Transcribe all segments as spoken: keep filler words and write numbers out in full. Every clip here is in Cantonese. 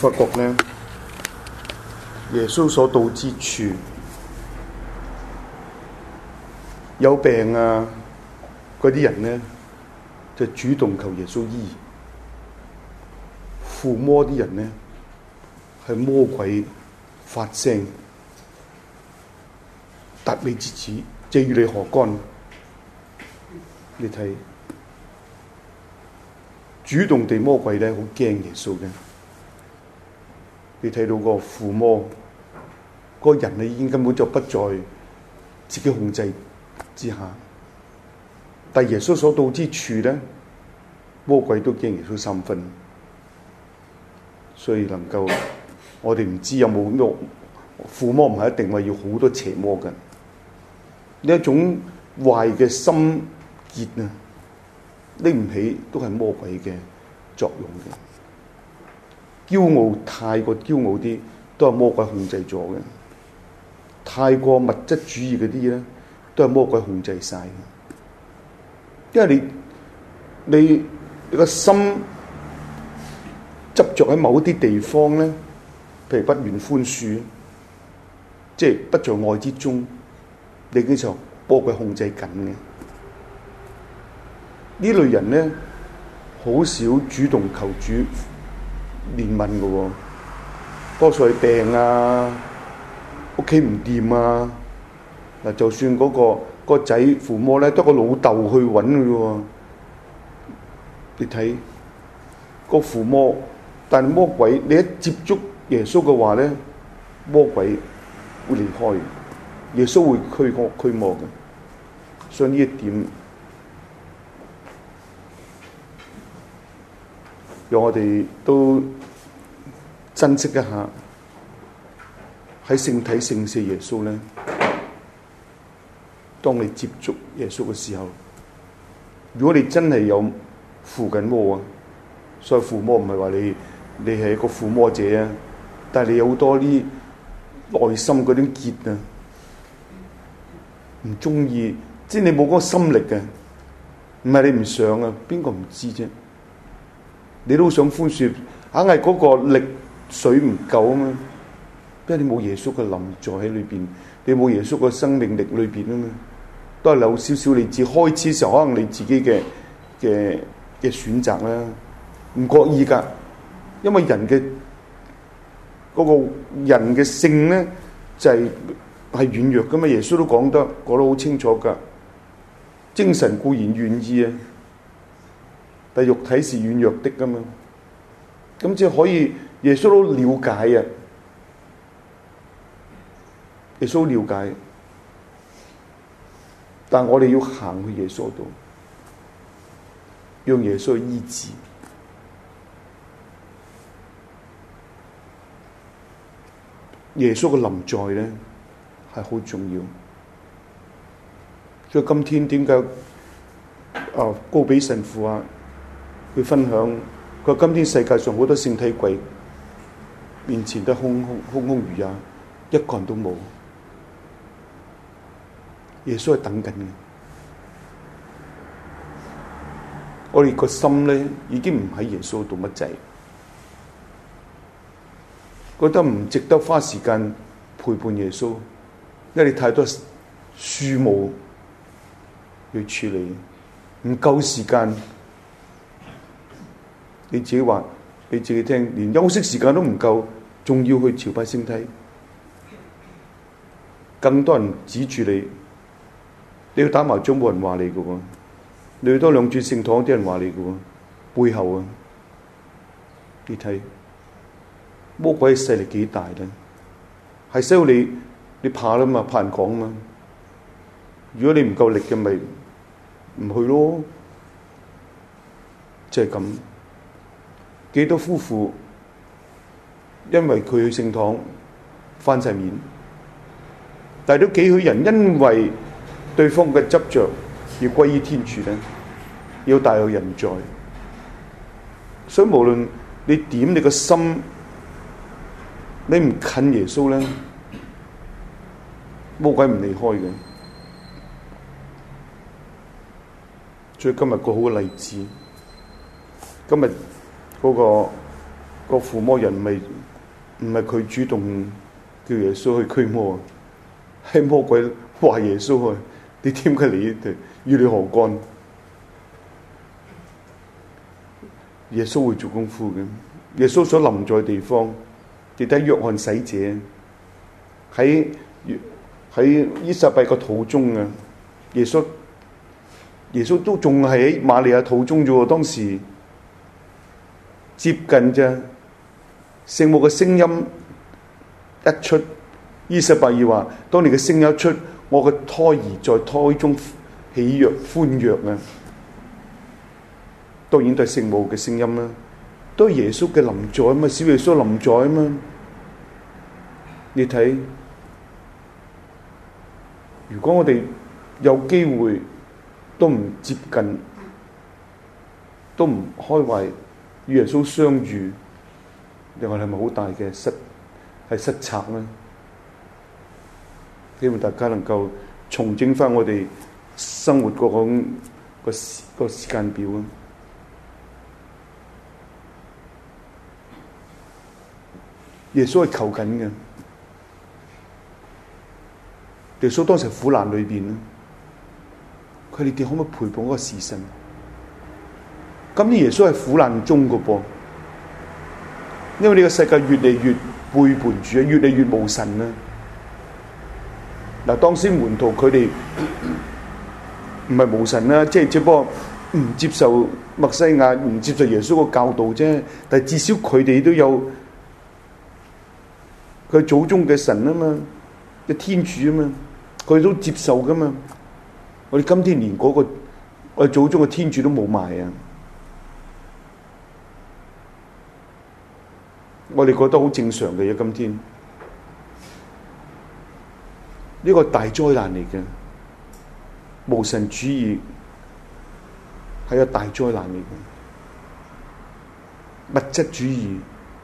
發覺呢，耶穌所到之處，有病啊嗰啲人呢，就主動求耶穌醫；附魔啲人呢，係魔鬼發聲，達你之子，借與你何干？你睇，主動地魔鬼咧，好驚耶穌嘅。你睇到個附魔，嗰、那個人咧已經根本就不在自己控制之下。但耶穌所到之處咧，魔鬼都驚耶穌三分。所以能夠，我哋唔知有冇呢個附魔，唔係一定話要好多邪魔嘅。呢一種壞嘅心結啊，拎唔起都係魔鬼嘅作用嘅。驕傲太過驕傲啲，都係魔鬼控制咗嘅；太過物質主義嗰啲咧，都係魔鬼控制晒嘅。因為你你你個心執着喺某啲地方咧，譬如不願寬恕，即係不在愛之中，你經常魔鬼控制緊嘅。呢類人咧，好少主動求主憐憫嘅喎，多數係病啊，屋企唔掂啊。嗱，就算嗰、嗰個個仔父母咧，得個老豆去揾佢喎。你睇個父母，但係魔鬼，你一接觸耶穌嘅話咧，魔鬼會離開，耶穌會驅魔驅魔嘅。所以呢一點，讓我哋都珍惜一下喺聖體聖事耶穌咧。當你接觸耶穌嘅時候，如果你真係有附緊魔啊，所以附魔唔係話你你係一個附魔者啊，但係你有好多啲內心嗰種結啊，唔中意，即係你冇嗰個心力嘅，唔係你唔想啊，邊個唔知啫？你都想寬恕，硬係嗰個力水唔夠啊嘛，因為你冇耶穌嘅臨在喺裏邊，你冇耶穌嘅生命力裏邊啊嘛，都係有少少你自開始嘅時候，可能你自己嘅嘅嘅選擇啦，唔覺意噶，因為人嘅嗰、嗰個人嘅性咧就係、係、係軟弱噶嘛，耶穌都講得講得好清楚噶，精神固然願意啊，但肉體是軟弱的噶嘛，咁即係可以耶穌都了解啊，耶穌都了解，但我哋要行去耶穌度，讓耶穌去醫治。耶穌嘅臨在咧係好重要，所以今天點解啊高比神父啊佢分享，佢話今天世界上好多聖體櫃面前都空空空空如也，一個人都冇。耶穌係等緊嘅，我哋個心咧已經唔喺耶穌度乜滯，覺得唔值得花時間陪伴耶穌，因為你太多事務要處理，唔夠時間。你自己話你自己聽，連休息時間都唔夠，仲要去朝拜聖體，更多人指住你。你要打麻將冇人話你嘅喎，你要多兩轉聖堂啲人話你嘅喎，背後啊，你睇魔鬼嘅勢力幾大咧？係使到你你怕啦嘛，怕人講嘛。如果你唔夠力嘅，咪唔去咯，即係咁。幾多夫婦因為佢去聖堂翻晒面，但係都幾許人因為對方嘅執着要歸於天主咧，要大有人在。所以無論你點，你個心你唔近耶穌咧，魔鬼唔離開嘅。所以今日個好嘅例子，今日嗰個個附魔人唔係唔係佢主動叫耶穌去驅魔，係魔鬼話耶穌去，你點解嚟呢度？與你何干？耶穌會做功夫嘅，耶穌所臨在地方，記得約翰洗者喺喺伊撒伯個肚中啊，耶穌耶穌都仲係喺瑪利亞肚中啫喎，當時接近啫，聖母嘅聲音一出，伊撒伯爾話：當你嘅聲音一出，我嘅胎兒在胎中喜躍歡躍啊！當然都係聖母嘅聲音啦，都係耶穌嘅臨在啊嘛，小耶穌臨在啊嘛。你睇，如果我哋有機會都唔接近，都唔開懷與耶穌相遇，另外係咪好大嘅失係失策呢？希望大家能夠重整翻我哋生活嗰種個時個時間表啊！耶穌係求緊嘅，耶穌當時苦難裏邊咧，佢哋可唔可以陪伴嗰個時辰？今年耶穌係苦難中嘅噃，因為呢個世界越嚟越背叛主啊，越嚟越無神啊！嗱，當時門徒佢哋唔係無神啦，即係只不過唔接受默西亞，唔接受耶穌個教導啫。但係至少佢哋都有佢祖宗嘅神啊嘛，嘅天主啊嘛，佢都接受噶嘛。我哋今天連嗰個我哋祖宗嘅天主都冇埋啊！我哋覺得好正常嘅嘢，今天呢個大災難嚟嘅，無神主義係個大災難嚟嘅，物質主義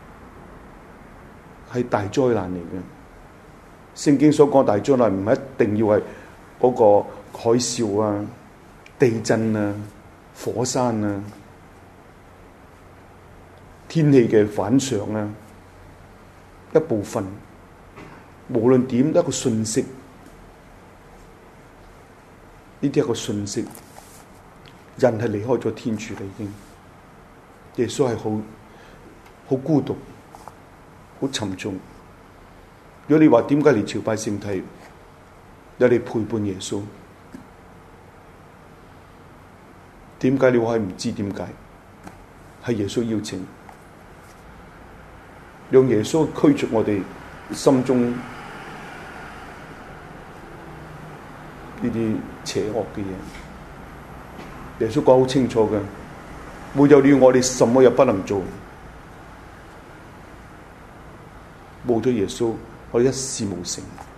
係大災難嚟嘅。聖經所講大災難唔係一定要係嗰個海嘯啊、地震啊、火山啊、天氣嘅反常啊，一部分。無論點一個信息，呢啲係一個信息，人係離開咗天主啦，已經。耶穌係好好孤獨，好沉重。如果你話點解嚟朝拜聖體，有你陪伴耶穌，點解你話係唔知點解？係耶穌邀請，讓耶穌驅逐我哋心中呢啲邪惡嘅嘢。耶穌講好清楚嘅，沒有了我哋什麼也不能做。冇咗耶穌，我哋一事無成。